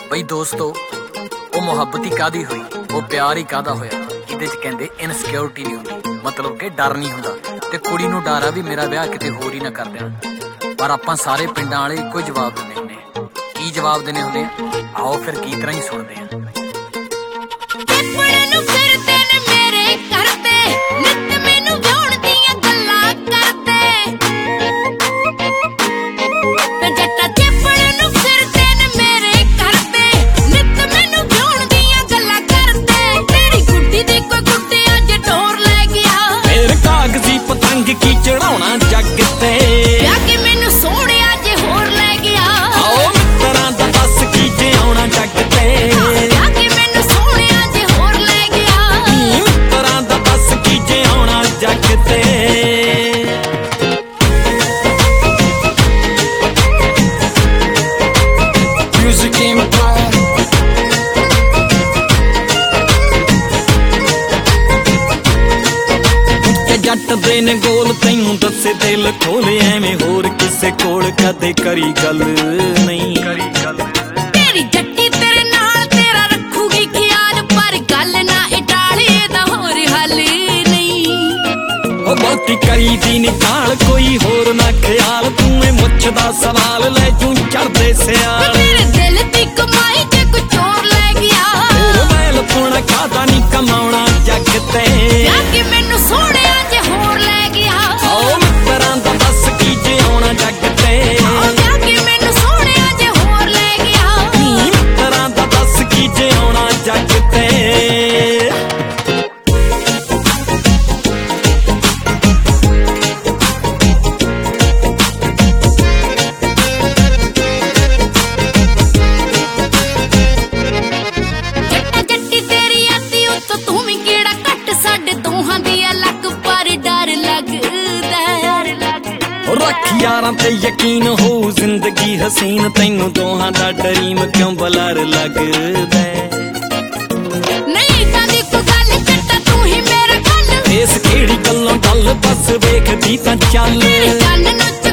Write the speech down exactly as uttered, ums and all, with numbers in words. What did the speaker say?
ਬਈ ਦੋਸਤੋ ਉਹ ਮੁਹੱਬਤ ਹੀ ਕਾਦੀ ਹੋਈ, ਉਹ ਪਿਆਰ ਹੀ ਕਾਦਾ ਹੋਇਆ ਜਿਹਦੇ ਚ ਕਹਿੰਦੇ ਇਨਸਿਕਿਉਰਿਟੀ ਨਹੀਂ ਹੁੰਦੀ, ਮਤਲਬ ਕਿ ਡਰ ਨਹੀਂ ਹੁੰਦਾ। ਤੇ ਕੁੜੀ ਨੂੰ ਡਰ ਆ ਵੀ ਮੇਰਾ ਵਿਆਹ ਕਿਤੇ ਹੋਰ ਹੀ ਨਾ ਕਰ ਦੇਣ। ਪਰ ਆਪਾਂ ਸਾਰੇ ਪਿੰਡਾਂ ਵਾਲੇ ਇੱਕੋ ਜਵਾਬ ਦਿੰਦੇ ਹੁੰਦੇ ਆ। ਕੀ ਜਵਾਬ ਦਿੰਦੇ ਹੁੰਦੇ ਆ? ਆਓ ਫਿਰ ਕੀ ਤਰ੍ਹਾਂ ਹੀ ਸੁਣਦੇ ਆ। ਕੀ ਚੜਾਉਣਾ ਜੱਗ ਤੇ ਆ ਕੇ ਮੈਨੂੰ ਸੋਹਣਿਆ ਜੇ ਹੋਰ ਲੈ ਗਿਆ। ਆਓ ਮਿੱਤਰਾਂ ਦਾ ਦੱਸ ਕੀ ਜੇ ਆਉਣਾ ਜੱਗ ਤੇ ਆ ਕੇ ਮੈਨੂੰ ਸੋਹਣਿਆ ਜੇ ਹੋਰ ਲੈ ਗਿਆ। ਮਿੱਤਰਾਂ ਦਾ ਦੱਸ ਕੀ ਜੇ ਆਉਣਾ ਜੱਗ ਤੇ Music Empire ਜੱਟ ਦੇ ਨੇ ਗੋਲ ਤੈਨੂੰ ਦੱਸੇ ਦਿਲ ਖੋਲੇ ਐਵੇਂ ਹੋਰ ਕਿਸੇ ਕੋਲ ਕਦੇ ਕਰੀ ਗੱਲ ਨਹੀਂ। ਤੇਰੀ ਜੱਟੀ ਤੇਰੇ ਨਾਲ ਤੇਰਾ ਰੱਖੂਗੀ ਖਿਆਲ, ਪਰ ਗੱਲ ਨਾ ਇਹ ਟਾਲੇ ਦਾ ਹੋਰ ਹੱਲ ਨਹੀਂ। ਉਹ ਬਹੁਤੀ ਕਰੀ ਦੀ ਨਿਕਾਲ ਕੋਈ ਹੋਰ ਨਾ ਖਿਆਲ, ਤੂੰ ਇਹ ਮੁੱਛ ਦਾ ਸਵਾਲ ਲੈ ਜੂ ਚੜਦੇ ਸਿਆਲ। ਮੇਰੇ ਦਿਲ ਦੀ ਕਮਾਈ ਜੇ ਕੋਈ ਚੋਰ ਲੈ ਗਿਆ। ਹੋਰ ਮੈਲ ਪੁਣਾ ਕਾਦਾ ਨਹੀਂ ਕਮਾਉਣਾ ਜੱਗ ਤੇ ਆ ਕੇ ਮੈਨੂੰ ਸੋਹਣਿਆ ਜੇ ਹੋਰ ਲੈ ਗਿਆ। ਆਓ ਮਿੱਤਰਾਂ ਦਾ ਦੱਸ ਕੀ ਜੇ ਆਉਣਾ ਜੱਗ ਤੇ ਆ ਕੇ ਮੈਨੂੰ ਸੋਹਣਿਆ ਜੇ ਹੋਰ ਲੈ ਗਿਆ। ਮਿੱਤਰਾਂ ਦਾ ਦੱਸ ਕੀ ਜੇ ਆਉਣਾ ਜੱਗ ਤੇ ਰੱਖ ਯਾਰਾਂ ਤੇ ਯਕੀਨ ਹੋ ਜ਼ਿੰਦਗੀ ਹਸੀਨ, ਤੈਨੂੰ ਦੋਹਾਂ ਦਾ ਡਰੀਮ ਕਿਉਂ ਬਲਰ ਲੱਗਦਾ। ਨਹੀਂ ਕਦੀ ਕੋਈ ਗੱਲ ਚੱਟਾ ਤੂੰ ਹੀ ਮੇਰਾ ਗੱਲ, ਇਸ ਕਿਹੜੀ ਗੱਲੋਂ ਗੱਲ ਬਸ ਵੇਖਦੀ ਤਾਂ ਚੱਲ। ਗੱਲ ਨੂੰ